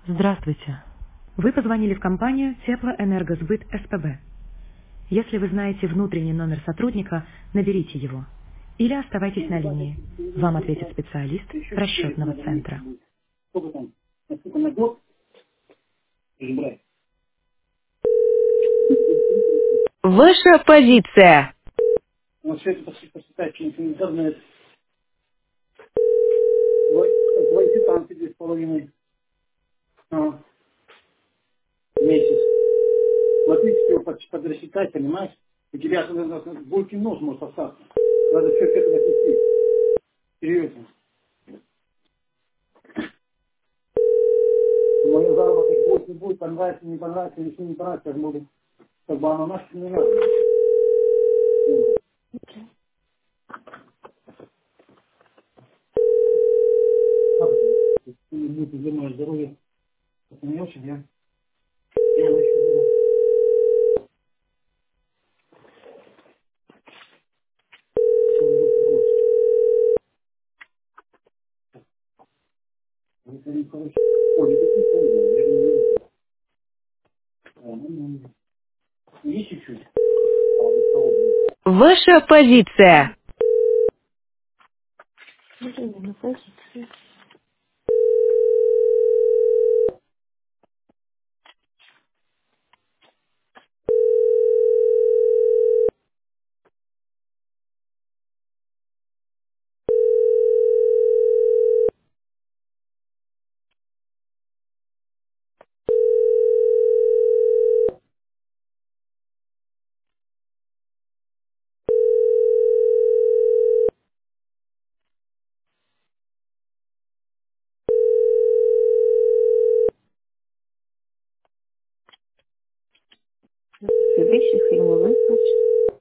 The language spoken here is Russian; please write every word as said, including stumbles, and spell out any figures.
Здравствуйте. Вы позвонили в компанию Теплоэнергосбыт СПБ. Если вы знаете внутренний номер сотрудника, наберите его. Или оставайтесь на линии. Вам ответит специалист Еще четыре расчетного надо вместе центра. будет. Сколько там? Насколько на год? Перебрать. Ваша позиция. Вот все это пос- посчитать, что интернет. Твои твои квитанции две с половиной а, в месяц. Смотри, все под- подрасчитать, понимаешь? У тебя булькин нос может остаться. Надо все к этому отнести. Серьезно. Мой заработок будет, не будет, понравится, не понравится, ничего не понравится, как будет. Как бы оно нафиг не надо. Как это? Если не будет земное здоровье, это не очень, я делаю еще буду. Еще буду подумать. Это не хорошо. Ой, это не хорошо. Я не вижу. А, ну, ну, ну. Есть чуть-чуть. А вот холодный. Ваша позиция. Следующий фильм выключить.